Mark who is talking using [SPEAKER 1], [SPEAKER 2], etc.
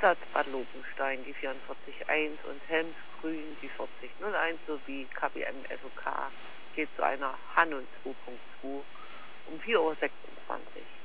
[SPEAKER 1] Stadt Bad Lobenstein die 44.1 und Helmsgrün die 40.01 sowie KBM SOK geht zu einer Hanno 2.2 um 4:26 Uhr.